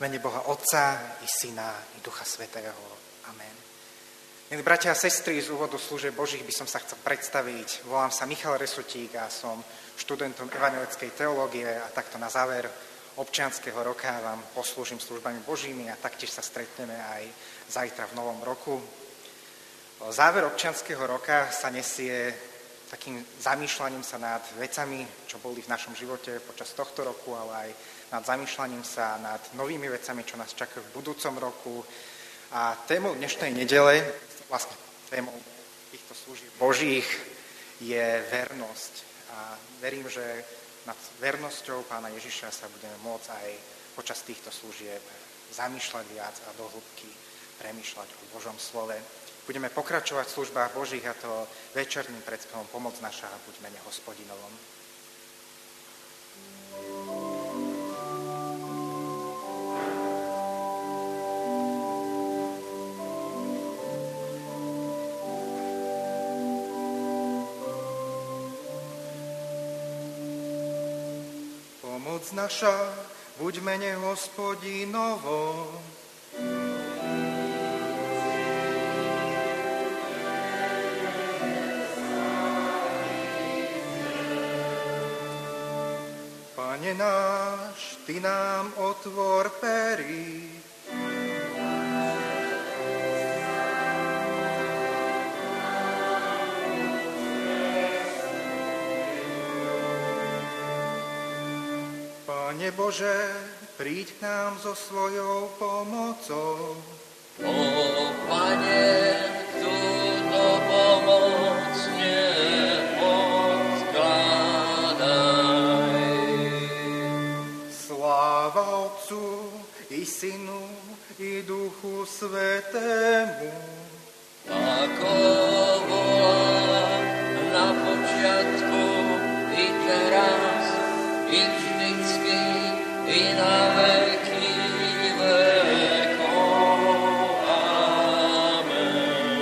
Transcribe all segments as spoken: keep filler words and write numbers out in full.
mene Boha Otca, i Syna, i Ducha Svätého. Amen. Milí bratia a sestry, z úvodu služieb Božích by som sa chcel predstaviť. Volám sa Michal Resutík a som študentom evanjelickej teológie a takto na záver občianskeho roka vám poslúžim službami Božími a taktiež sa stretneme aj zajtra v novom roku. Záver občianskeho roka sa nesie takým zamýšľaním sa nad vecami, čo boli v našom živote počas tohto roku, ale aj nad zamýšľaním sa nad novými vecami, čo nás čakajú v budúcom roku. A témou dnešnej nedele, vlastne témou týchto služieb Božích, je vernosť. A verím, že nad vernosťou Pána Ježiša sa budeme môcť aj počas týchto služieb zamýšľať viac a do hĺbky premýšľať o Božom slove. Budeme pokračovať v službách Božích, a to večerným predspevom Pomoc naša, buď v mene Hospodinovom. Pomoc naša, buď v mene Hospodinovom. Pane náš, Ty nám otvor pery. Pane Bože, príď k nám so svojou pomocou. O Pane, túto pomoc Otcu i Synu i Duchu Svätému. Ako bola na počiatku, i teraz, i vždycky, i na veky vekov. Amen.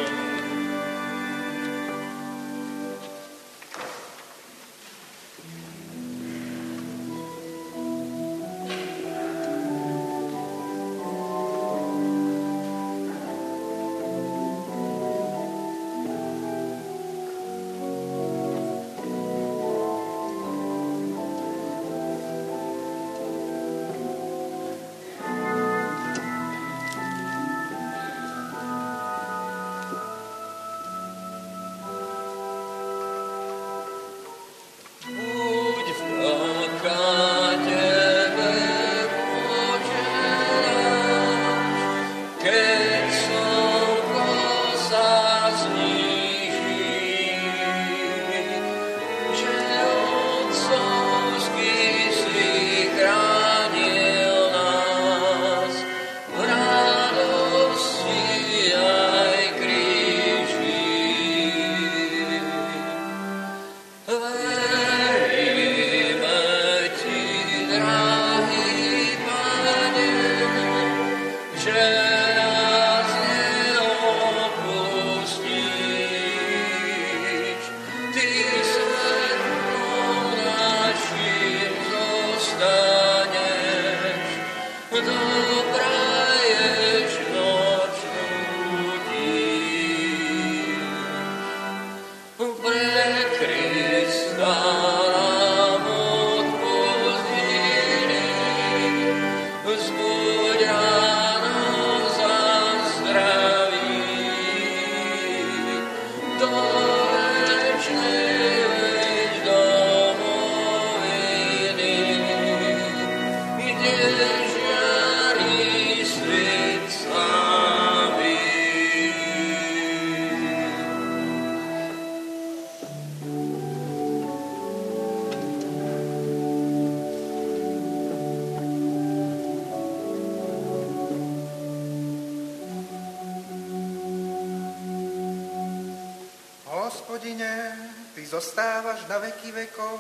Hospodine, Ty zostávaš na veky vekov.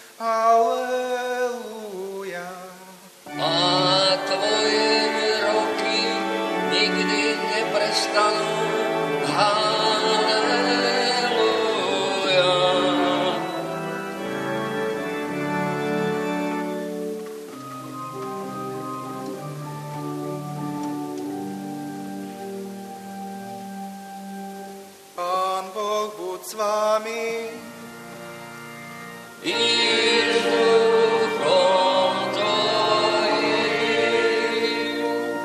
Halelúja. A Tvoje roky nikdy neprestanú. Halelúja. nami. I s duchom tvojim.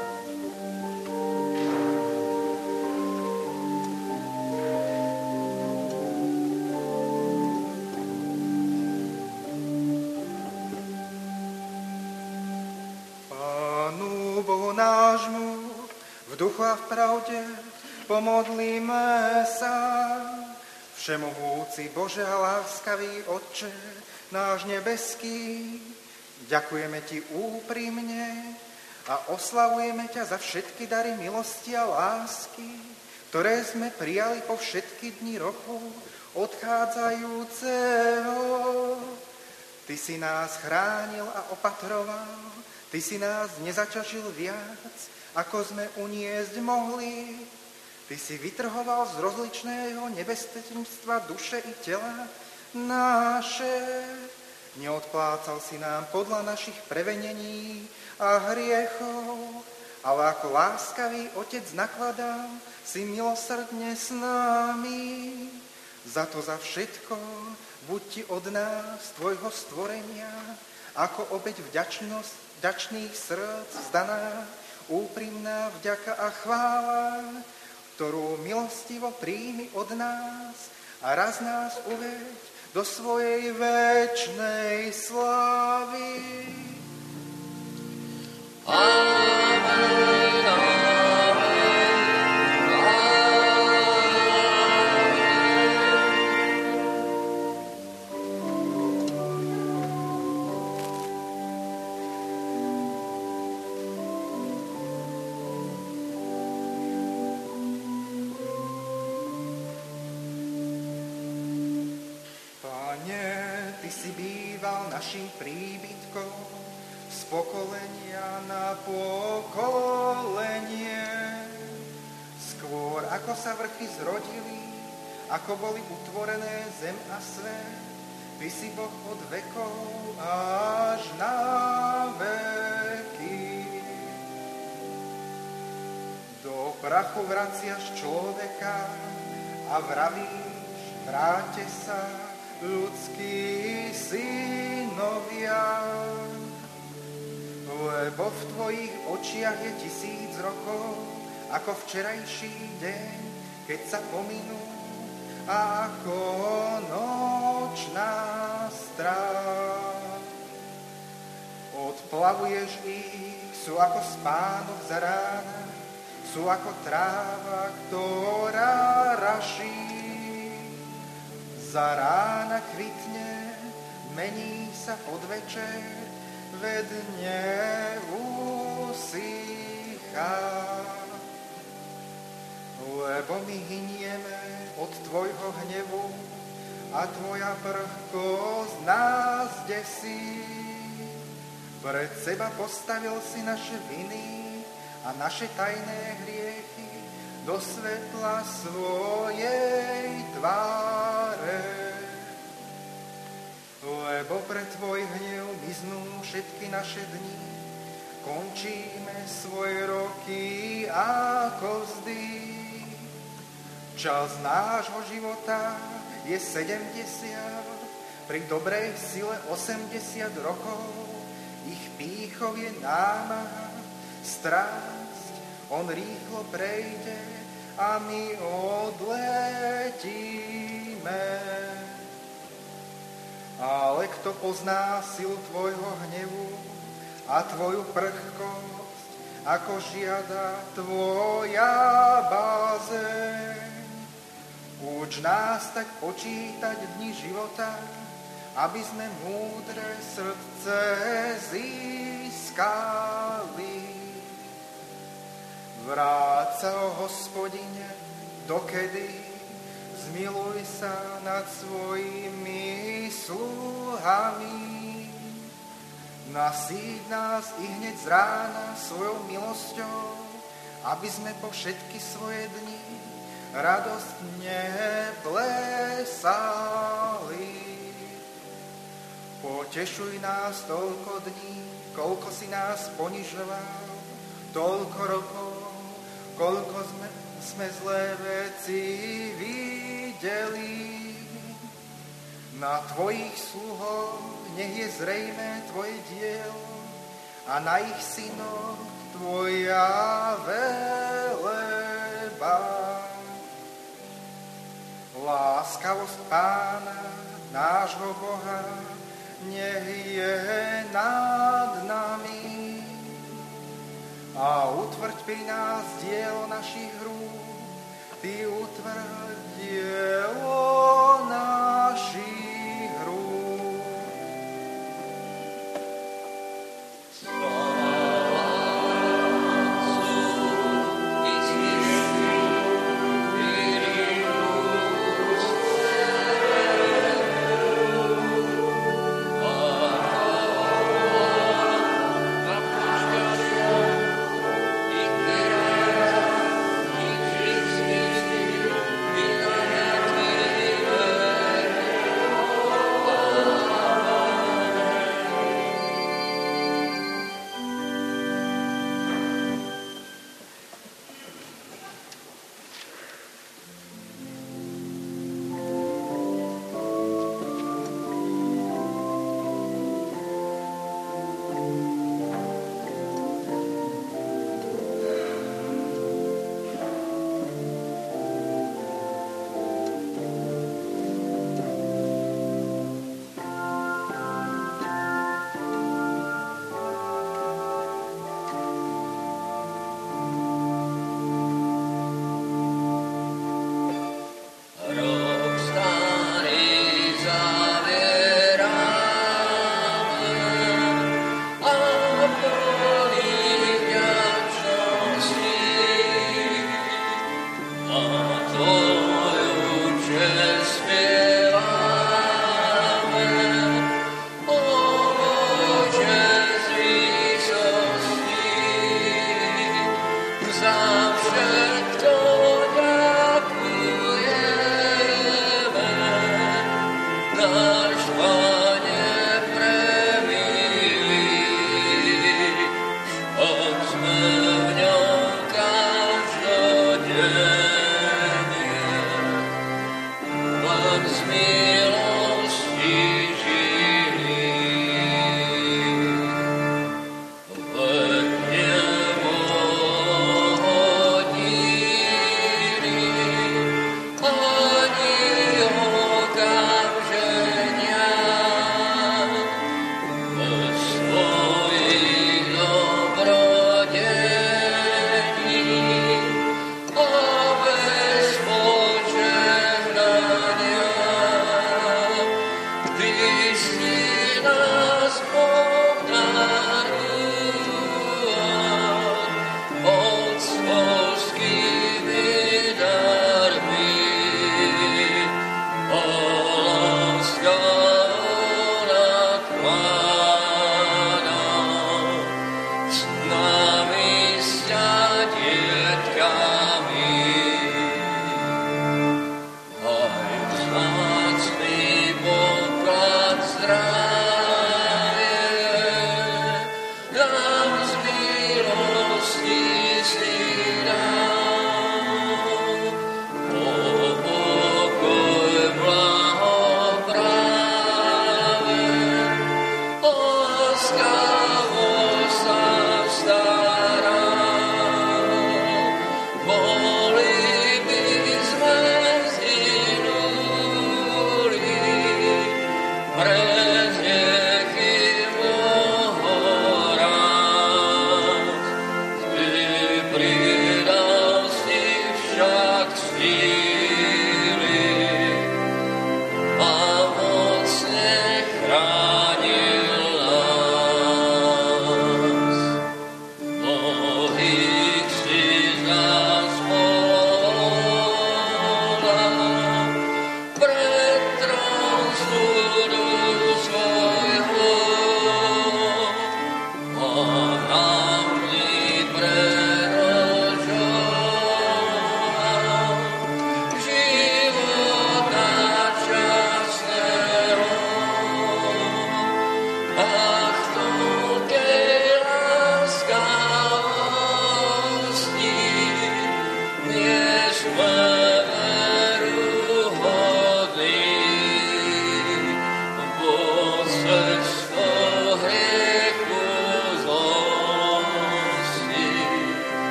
Pánu Bohu nášmu, v duchu a v pravde pomodlíme sa. Všemohúci Bože a láskavý Otče, náš nebeský, ďakujeme Ti úprimne a oslavujeme ťa za všetky dary milosti a lásky, ktoré sme prijali po všetky dni roku odchádzajúceho. Ty si nás chránil a opatroval, Ty si nás nezaťažil viac, ako sme uniesť mohli. Ty si vytrhoval z rozličného nebezpečenstva duše i tela naše. Neodplácal si nám podľa našich prevenení a hriechov, ale ako láskavý Otec nakladal si milosrdne s nami. Za to za všetko buď Ti od nás, Tvojho stvorenia, ako obeť vďačnosť, vďačných srdc zdaná, úprimná vďaka a chvála, ktorú milostivo príjmi od nás a raz nás uveď do svojej večnej slávy. Amen, amen, našim príbytkom z pokolenia na pokolenie. Skôr ako sa vrchy zrodili, ako boli utvorené zem a svet, Ty si Boh od vekov až na veky. Do prachu vraciaš človeka a vravíš, vráťte sa, ľudskí synovia, lebo v Tvojich očiach je tisíc rokov, ako včerajší deň, keď sa pominú, a ako nočná stráž. Odplavuješ ich, sú ako spánok za rána, sú ako tráva, ktorá raší. Za rána kvitne, mení sa podvečer, vedne usýcha. Lebo my hynieme od Tvojho hnevu a Tvoja prchkosť nás desí. Pred seba postavil si naše viny a naše tajné hriechy do svetla svojej tváre. Lebo pre Tvoj hnev miznú všetky naše dni, končíme svoje roky ako vzdy. Čas nášho života je sedemdesiat, pri dobrej sile osemdesiat rokov, ich pýchov je námaha, strásť, on rýchlo prejde a my odletíme. Ale kto pozná silu Tvojho hnevu a Tvoju prchkosť, ako žiada Tvoja bázeň. Uč nás tak počítať dni života, aby sme múdre srdce získali. Vráť sa, o Hospodine, dokedy, zmiluj sa nad svojimi sluhami. Nasíť nás i hneď z rána svojou milosťou, aby sme po všetky svoje dni radostne plesali. Potešuj nás toľko dní, koľko si nás ponižoval, toľko rokov, koľko sme, sme zlé veci videli. Na tvojich sluhov nech je zrejmé tvoje dielo a na ich synoch tvoja veleba. Láskavosť Pána, nášho Boha, nech je nad nami a utvrď pri nás dielo našich rúk, ty utvrď dielo našich rúk. Oh,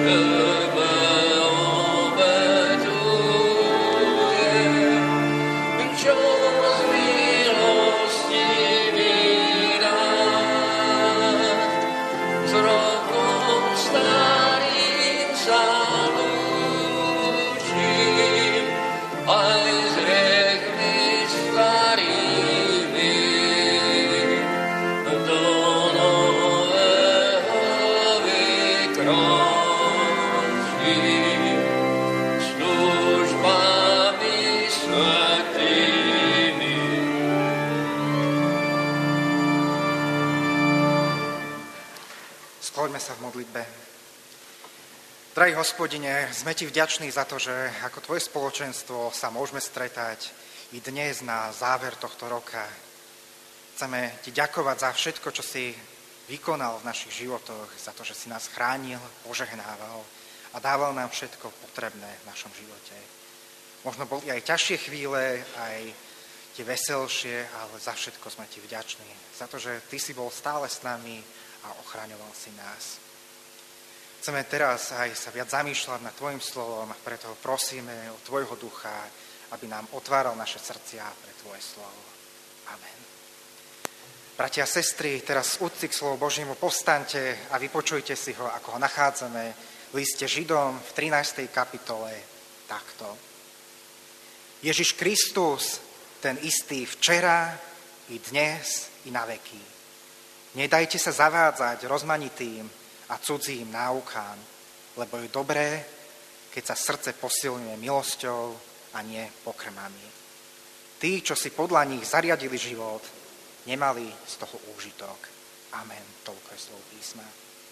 Skloňme sa v modlitbe. Drahý Hospodine, sme Ti vďační za to, že ako Tvoje spoločenstvo sa môžeme stretať i dnes na záver tohto roka. Chceme Ti ďakovať za všetko, čo si vykonal v našich životoch, za to, že si nás chránil, požehnával a dával nám všetko potrebné v našom živote. Možno boli aj ťažšie chvíle, aj tie veselšie, ale za všetko sme Ti vďační. Za to, že Ty si bol stále s nami a ochraňoval si nás. Chceme teraz aj sa viac zamýšľať nad Tvojim slovom a preto prosíme o Tvojho ducha, aby nám otváral naše srdcia pre Tvoje slovo. Amen. Bratia a sestry, teraz z úcty k slovu Božiemu povstaňte a vypočujte si ho, ako ho nachádzame v liste Židom v trinástej kapitole takto. Ježiš Kristus, ten istý včera, i dnes, i na veky. Nedajte sa zavádzať rozmanitým a cudzím náukám, lebo je dobré, keď sa srdce posilňuje milosťou a nie pokrmami. Tí, čo si podľa nich zariadili život, nemali z toho úžitok. Amen. Toľko je slov písma.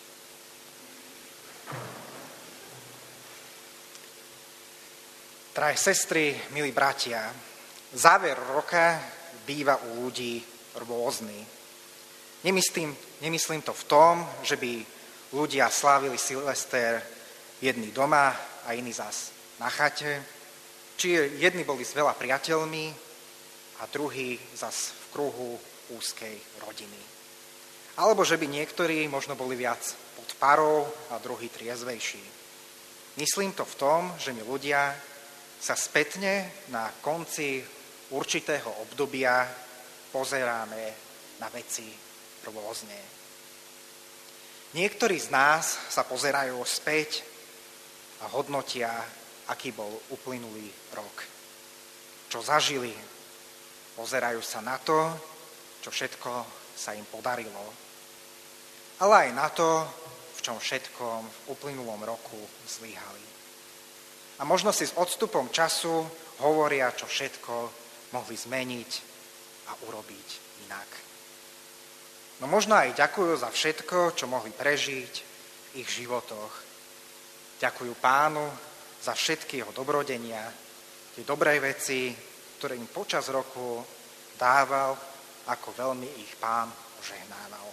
Drahé sestry, milí bratia, záver roka býva u ľudí rôzny. Nemyslím, nemyslím to v tom, že by ľudia slávili Silvester jedni doma a iní zas na chate, či jedni boli s veľa priateľmi a druhí zas v kruhu úzkej rodiny. Alebo že by niektorí možno boli viac pod parou a druhí triezvejší. Myslím to v tom, že my ľudia sa spätne na konci určitého obdobia pozeráme na veci rôzne. Niektorí z nás sa pozerajú späť a hodnotia, aký bol uplynulý rok. Čo zažili, pozerajú sa na to, čo všetko sa im podarilo, ale aj na to, v čom všetkom v uplynulom roku zlyhali. A možno si s odstupom času hovoria, čo všetko mohli zmeniť a urobiť inak. No možno aj ďakujú za všetko, čo mohli prežiť v ich životoch. Ďakujú Pánu za všetky jeho dobrodenia, tie dobré veci, ktoré im počas roku dával, ako veľmi ich Pán požehnával.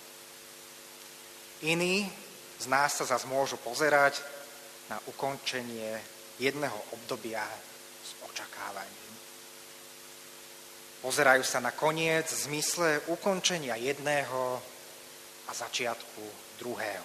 Iní z nás sa zase môžu pozerať na ukončenie jedného obdobia s očakávaním. Pozerajú sa na koniec v zmysle ukončenia jedného a začiatku druhého.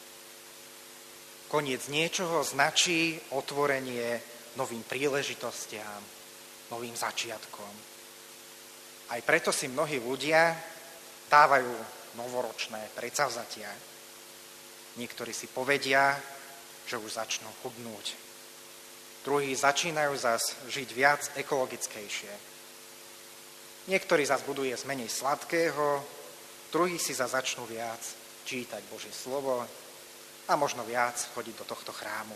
Koniec niečoho značí otvorenie novým príležitostiam, novým začiatkom. Aj preto si mnohí ľudia dávajú novoročné predsavzatia. Niektorí si povedia, že už začnú chudnúť. Druhí začínajú zas žiť viac ekologickejšie. Niektorí zas budú jesť menej sladkého, druhí si zas začnú viac čítať Božie slovo a možno viac chodiť do tohto chrámu.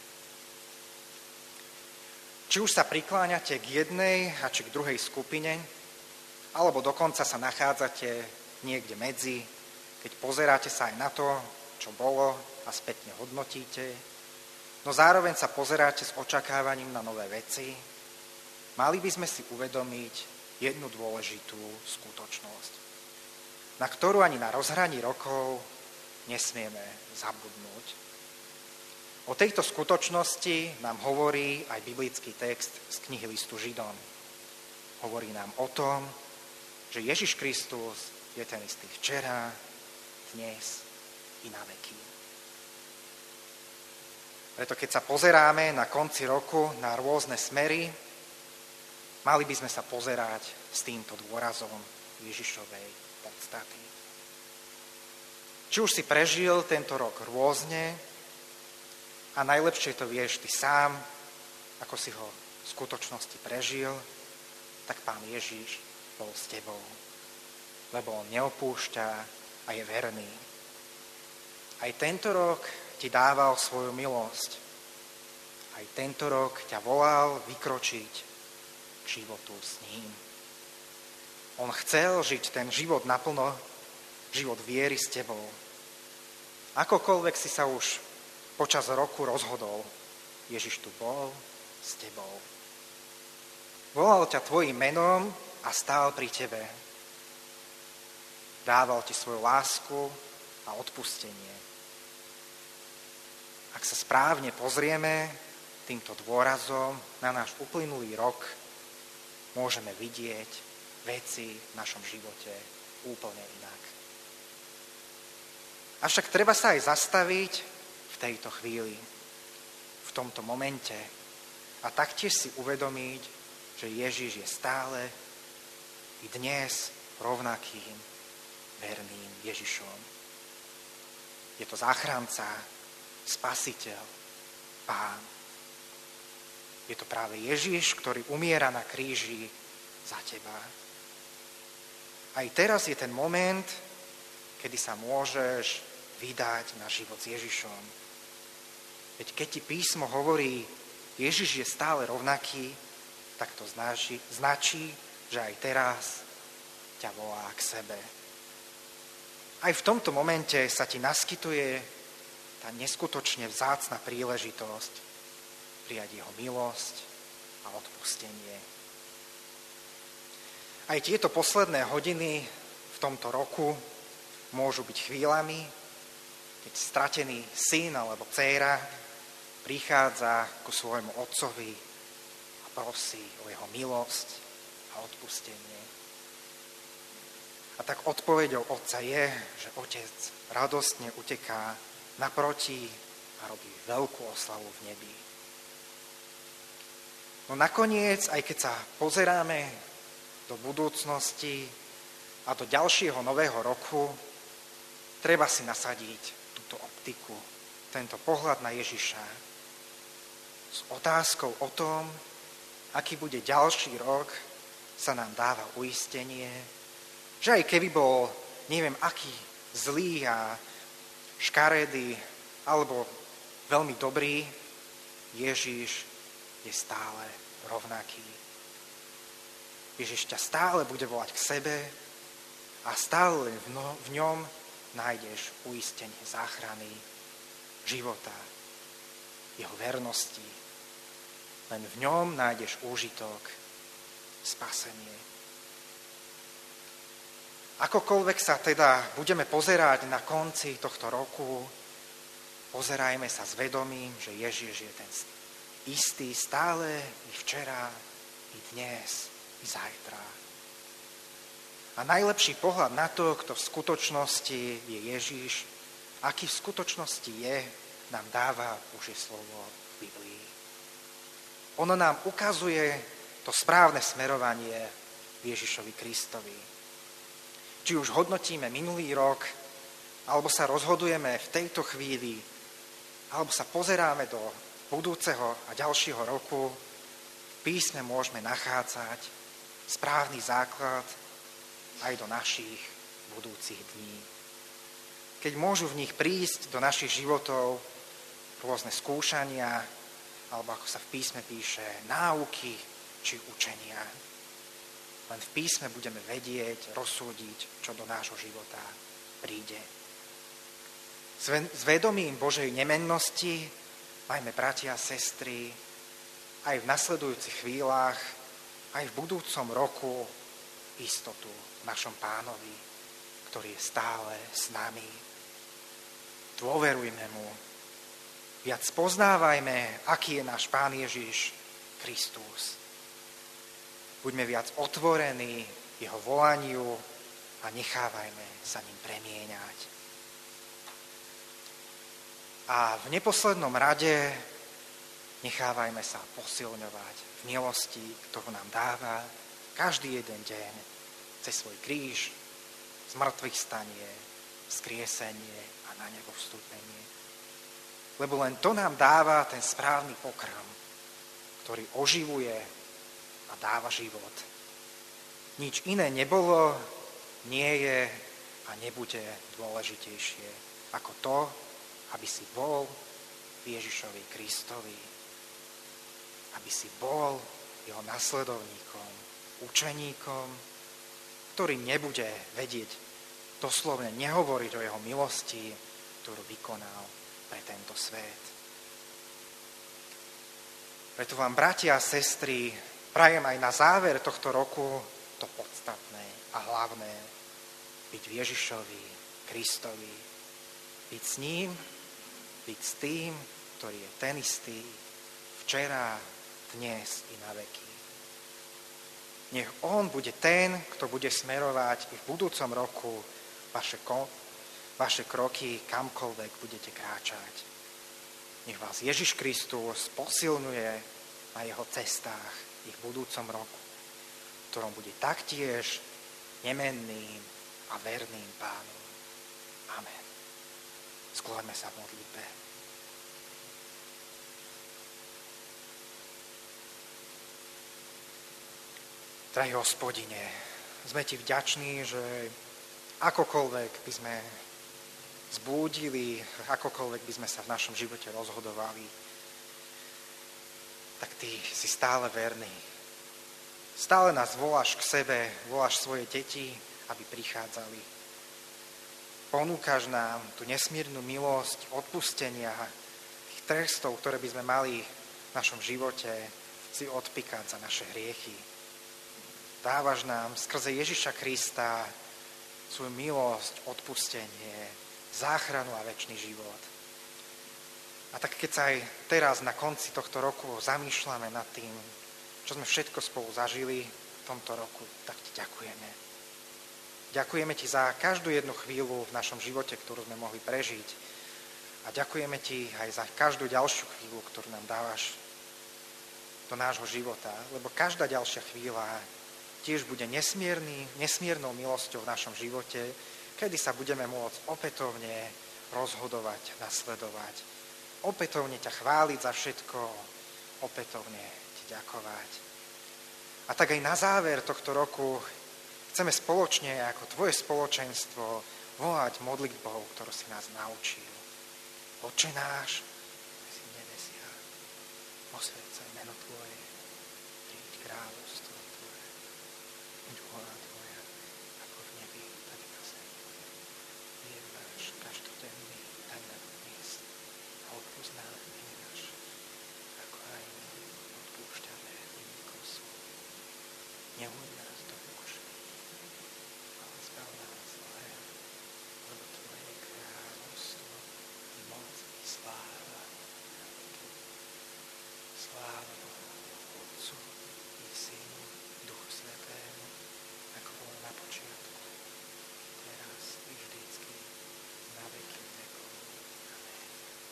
Či už sa prikláňate k jednej a či k druhej skupine, alebo dokonca sa nachádzate niekde medzi, keď pozeráte sa aj na to, čo bolo a spätne hodnotíte, no zároveň sa pozeráte s očakávaním na nové veci, mali by sme si uvedomiť jednu dôležitú skutočnosť, na ktorú ani na rozhraní rokov nesmieme zabudnúť. O tejto skutočnosti nám hovorí aj biblický text z knihy listu Židom. Hovorí nám o tom, že Ježiš Kristus je ten istý včera, dnes i na veky. Preto keď sa pozeráme na konci roku na rôzne smery, mali by sme sa pozerať s týmto dôrazom Ježišovej podstaty. Či už si prežil tento rok rôzne a najlepšie to vieš ty sám, ako si ho v skutočnosti prežil, tak Pán Ježiš bol s tebou, lebo on neopúšťa a je verný. Aj tento rok ti dával svoju milosť. Aj tento rok ťa volal vykročiť k životu s ním. On chcel žiť ten život naplno, život viery s tebou. Akokoľvek si sa už počas roku rozhodol, Ježiš tu bol s tebou. Volal ťa tvojim menom a stál pri tebe. Dával ti svoju lásku a odpustenie. Ak sa správne pozrieme týmto dôrazom na náš uplynulý rok, môžeme vidieť veci v našom živote úplne inak. Avšak treba sa aj zastaviť v tejto chvíli, v tomto momente a taktiež si uvedomiť, že Ježiš je stále i dnes rovnakým verným Ježišom. Je to záchranca, spasiteľ, Pán. Je to práve Ježiš, ktorý umiera na kríži za teba. Aj teraz je ten moment, kedy sa môžeš vydať na život s Ježišom. Veď keď ti písmo hovorí, Ježiš je stále rovnaký, tak to značí, značí, že aj teraz ťa volá k sebe. Aj v tomto momente sa ti naskytuje tá neskutočne vzácna príležitosť prijať jeho milosť a odpustenie. Aj tieto posledné hodiny v tomto roku môžu byť chvíľami, keď stratený syn alebo dcéra prichádza ku svojmu otcovi a prosí o jeho milosť a odpustenie. A tak odpoveďou otca je, že otec radostne uteká naproti a robí veľkú oslavu v nebi. No nakoniec, aj keď sa pozeráme do budúcnosti a do ďalšieho nového roku, treba si nasadiť túto optiku, tento pohľad na Ježiša s otázkou o tom, aký bude ďalší rok, sa nám dáva uistenie, že aj keby bol, neviem aký, zlý a škaredý alebo veľmi dobrý, Ježiš je stále rovnaký. Ježiš ťa stále bude volať k sebe a stále v ňom nájdeš uistenie záchrany, života, jeho vernosti. Len v ňom nájdeš úžitok, spasenie. Akokoľvek sa teda budeme pozerať na konci tohto roku, pozerajme sa s vedomím, že Ježiš je ten istý stále i včera, i dnes, i zajtra. A najlepší pohľad na to, kto v skutočnosti je Ježiš, aký v skutočnosti je, nám dáva Božie slovo v Biblii. Ono nám ukazuje to správne smerovanie Ježišovi Kristovi. Či už hodnotíme minulý rok, alebo sa rozhodujeme v tejto chvíli, alebo sa pozeráme do budúceho a ďalšieho roku, v písme môžeme nachádzať správny základ aj do našich budúcich dní. Keď môžu v nich prísť do našich životov rôzne skúšania, alebo ako sa v písme píše, náuky či učenia. Len v písme budeme vedieť, rozsúdiť, čo do nášho života príde. S vedomím Božej nemennosti majme, bratia a sestry, aj v nasledujúcich chvíľach, aj v budúcom roku istotu v našom Pánovi, ktorý je stále s nami. Dôverujme mu. Viac poznávajme, aký je náš Pán Ježiš Kristus. Buďme viac otvorení jeho volaniu a nechávajme sa ním premieňať. A v neposlednom rade nechávajme sa posilňovať v milosti, ktorú nám dáva každý jeden deň cez svoj kríž, zmrtvých stanie, vzkriesenie a na nebo vstúpenie. Lebo len to nám dáva ten správny pokrm, ktorý oživuje a dáva život. Nič iné nebolo, nie je a nebude dôležitejšie ako to, aby si bol Ježišovi Kristovi, aby si bol jeho nasledovníkom, učeníkom, ktorý nebude vedieť doslovne nehovoriť o jeho milosti, ktorú vykonal pre tento svet. Preto vám, bratia a sestry, prajem aj na záver tohto roku to podstatné a hlavné, byť v Ježišovi Kristovi, byť s ním, byť s tým, ktorý je ten istý, včera, dnes i na veky. Nech on bude ten, kto bude smerovať i v budúcom roku vaše, ko, vaše kroky, kamkoľvek budete kráčať. Nech vás Ježiš Kristus posilňuje na jeho cestách i v budúcom roku, v ktorom bude taktiež nemenným a verným pánom. Amen. Skloňme sa v modlitbe. Drahý Hospodine, sme ti vďační, že akokoľvek by sme zbúdili, akokoľvek by sme sa v našom živote rozhodovali, tak ty si stále verný. Stále nás voláš k sebe, voláš svoje deti, aby prichádzali. Ponúkaš nám tú nesmiernu milosť odpustenia, tých trestov, ktoré by sme mali v našom živote si odpíkať za naše hriechy. Dávaš nám skrze Ježiša Krista svoju milosť, odpustenie, záchranu a večný život. A tak keď sa aj teraz na konci tohto roku zamýšľame nad tým, čo sme všetko spolu zažili v tomto roku, tak ti ďakujeme. Ďakujeme ti za každú jednu chvíľu v našom živote, ktorú sme mohli prežiť. A ďakujeme ti aj za každú ďalšiu chvíľu, ktorú nám dávaš do nášho života. Lebo každá ďalšia chvíľa tiež bude nesmierný, nesmiernou milosťou v našom živote, kedy sa budeme môcť opätovne rozhodovať, nasledovať. Opätovne ťa chváliť za všetko, opätovne ti ďakovať. A tak aj na záver tohto roku chceme spoločne ako tvoje spoločenstvo volať modlitbou, ktorú si nás naučil. Otče náš, ktorý si v nebesiach, posväť sa meno tvoje, príď kráľovstvo tvoje, buď vôľa tvoja, ako v nebi, tak i na zemi. Chlieb náš každodenný daj nám dnes a odpusť nám viny naše, ako aj my odpúšťame vinníkom svojim. Neuhoď nás do pokušenia, ale zbav nás zlého, lebo tvoje je kráľovstvo i moc i sláva. Sláva Otcu i Synu, Duchu Svätému, ako bolo na počiatku, teraz i vždycky, na veky vekov. Amen.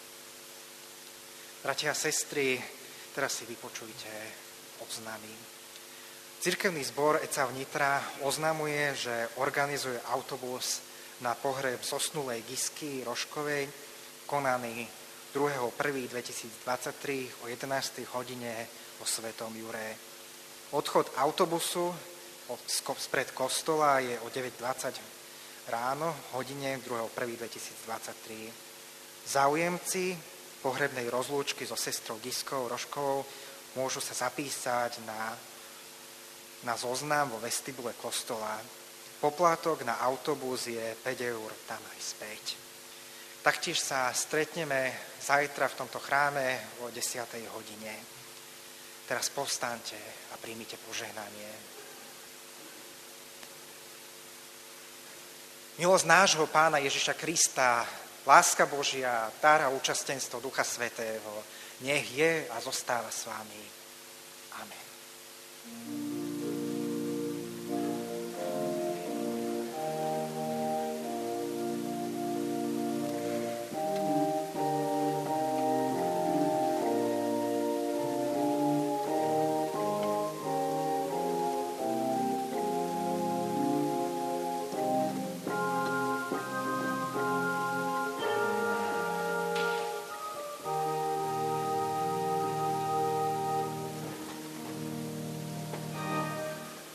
Bratia a sestry, teraz si vypočujte oznámy. Cirkevný zbor Ecav Nitra oznamuje, že organizuje autobus na pohreb zosnulej Gisky Rožkovej, konaný druhého prvého dvetisícdvadsaťtri o jedenástej hodine vo Svetom Jure. Odchod autobusu spred kostola je o deväť dvadsať ráno, hodine druhého prvého dvetisícdvadsaťtri. Záujemci pohrebnej rozlúčky so sestrou Giskou Rožkovou môžu sa zapísať na, na zoznam vo vestibule kostola. Poplatok na autobus je päť eur tam aj späť. Taktiež sa stretneme zajtra v tomto chráme o desiatej hodine. Teraz povstaňte a príjmite požehnanie. Milosť nášho Pána Ježiša Krista, láska Božia, dar a účastenstvo Ducha Svätého, nech je a zostáva s vami. Amen.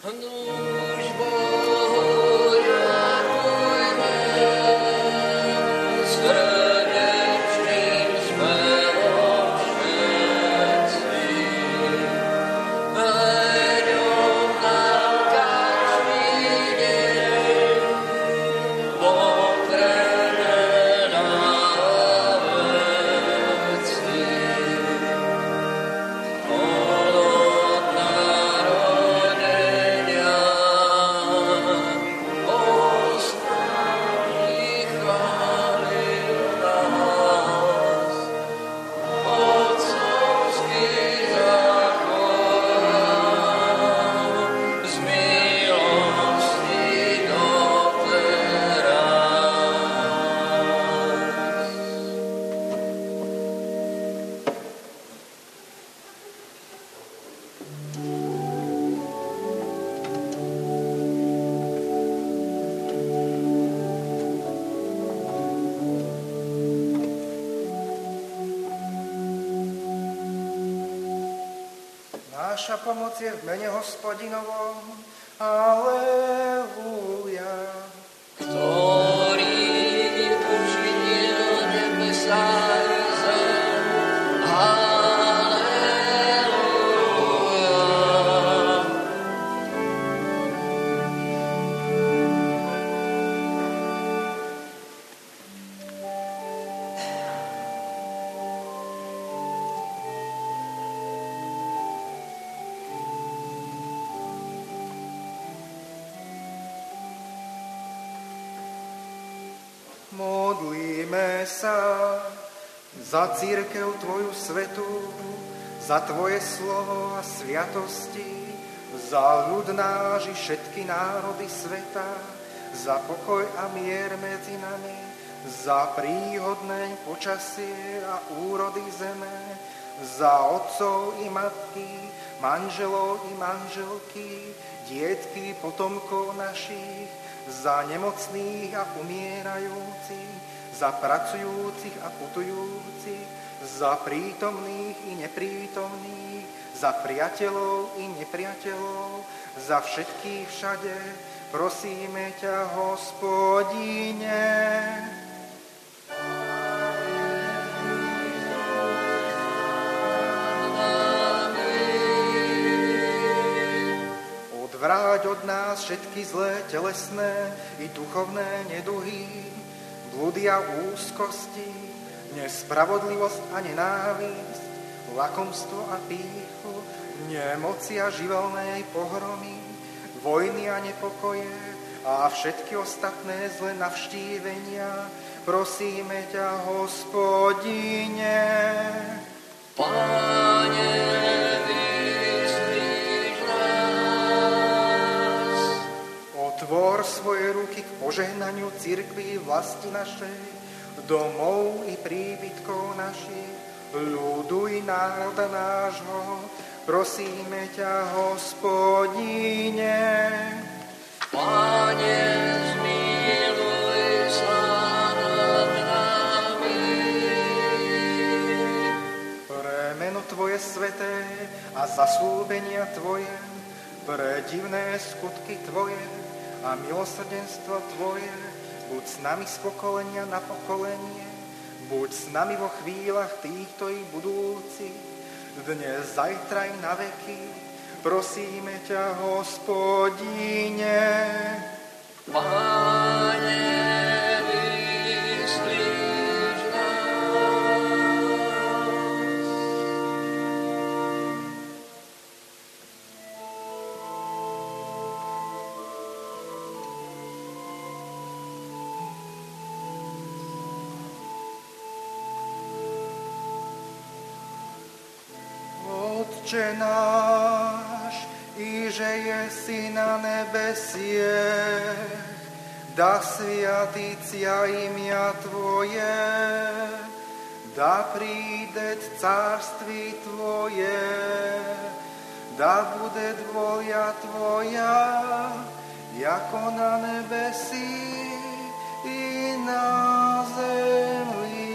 Naša pomoc je v mene Hospodinovom. Aleluja. Ktorý učinil nebesá i zem. Aleluja. Modlíme sa za cirkev Tvoju svetú, za Tvoje slovo a sviatosti, za ľud náš i všetky národy sveta, za pokoj a mier medzi nami, za príhodné počasie a úrody zeme, za otcov i matky, manželov i manželky, dietky, potomkov našich, za nemocných a umierajúcich, za pracujúcich a putujúcich, za prítomných i neprítomných, za priateľov i nepriateľov, za všetkých všade, prosíme ťa, Hospodine. Vráť od nás všetky zlé telesné i duchovné neduhy, blúdy a úzkosti, nespravodlivosť a nenávisť, lakomstvo a pýchu, nemoci a živelnej pohromy, vojny a nepokoje a všetky ostatné zlé navštívenia. Prosíme ťa, Hospodine. Pane, Tvor svoje ruky k požehnaniu cirkvi vlasti našej, domov i príbytkov našich, ľudu i národa nášho. Prosíme ťa, Hospodine. Pane, zmiluj sa nad nami. Pre meno Tvoje sveté a zasľúbenia Tvoje, pre divné skutky Tvoje a milosrdenstvo Tvoje, buď s nami z pokolenia na pokolenie, buď s nami vo chvíľach týchto i budúcich, dnes, zajtra i na veky. Prosíme ťa, Hospodine. Pane, vyslíš nás. Otče náš, iže jesi na nebesiech, da sviatícia imia Tvoje, da príde cárství Tvoje, da bude dvoja Tvoja, jako na nebesi i na zemi.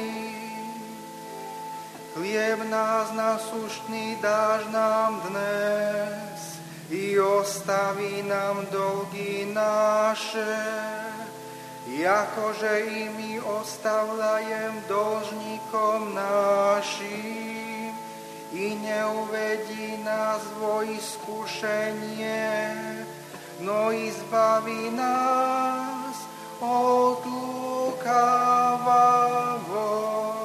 Chlieb nás nasúštny dáš nám dnes i ostaví nám dolgy naše, jakože i my ostavlajem dlžníkom našim, i neuvedí nás vo iskušenie, no izbaví nás od lukavého.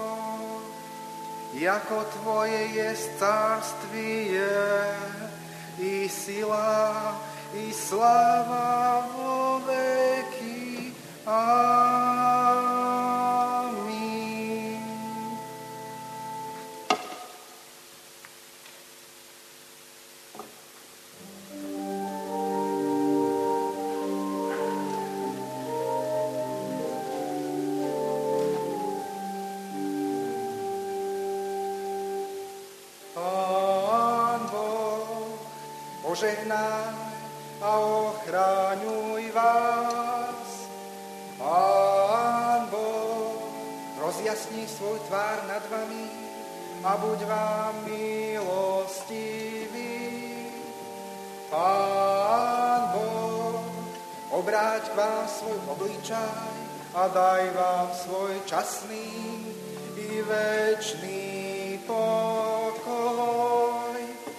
Jako Tvoje je cárstwie, i sila, i sláva vo veky. Amen. Pán Boh, požehnaj a ochráňuj vás. Pán Boh, rozjasni svoj tvár nad vami a buď vám milostivý. Pán Boh, obráť k vám svoj obličaj a daj vám svoj časný i večný pokoj.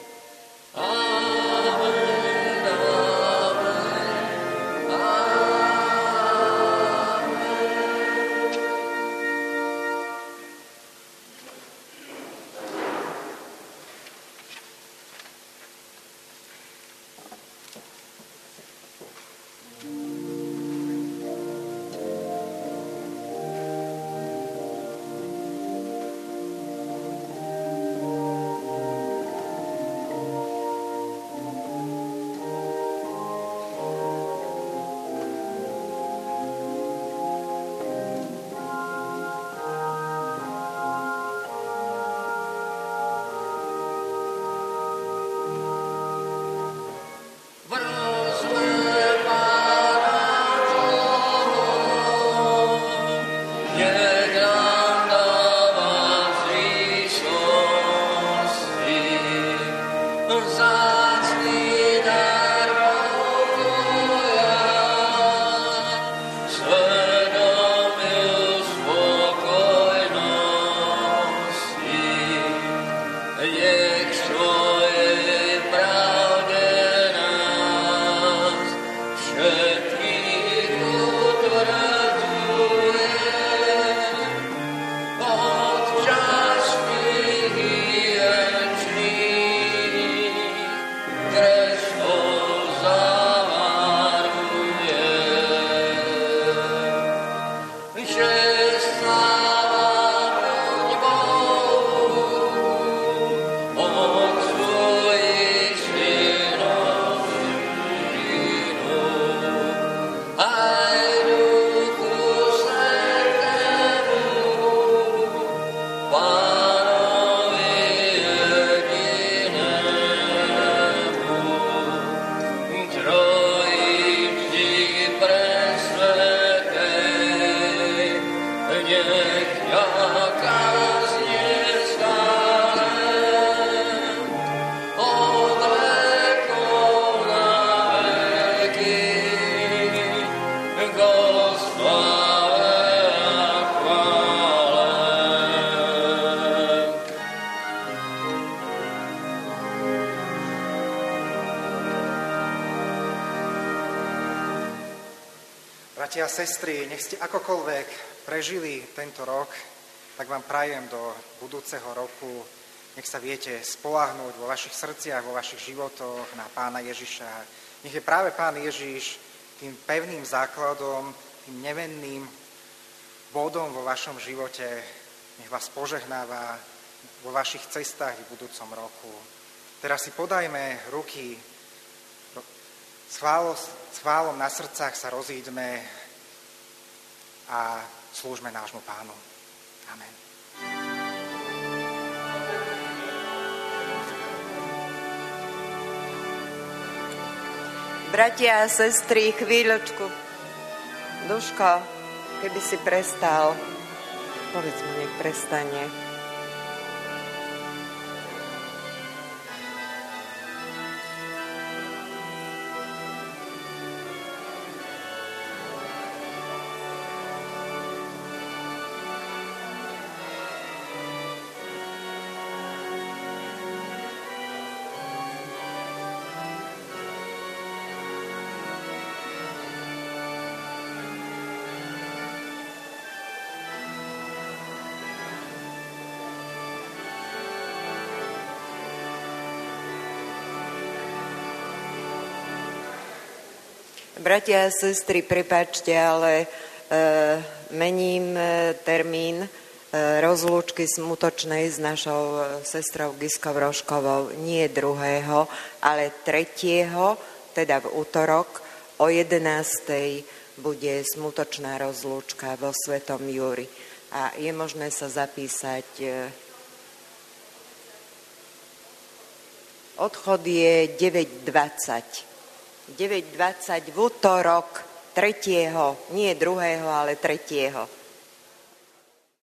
Bratia a sestry, nech ste akokoľvek prežili tento rok, tak vám prajem do budúceho roku. Nech sa viete spoľahnúť vo vašich srdciach, vo vašich životoch na Pána Ježiša. Nech je práve Pán Ježiš tým pevným základom, tým nevenným bodom vo vašom živote. Nech vás požehnáva vo vašich cestách v budúcom roku. Teraz si podajme ruky, s chválom na srdcách sa rozíďme a slúžme nášmu Pánu. Amen. Bratia a sestry, chvíľočku. Duško, keby si prestal, povedz mu, nech prestane. Bratia a sestry, prepáčte, ale e, mením e, termín e, rozlúčky smutočnej s našou e, sestrou Giskou Rožkovou nie druhého, ale tretieho, teda v útorok o jedenástej bude smutočná rozlúčka vo Svetom Júri. A je možné sa zapísať. E, odchod je deväť dvadsať. deväť dvadsať v útorok tretieho, nie druhého, ale tretieho.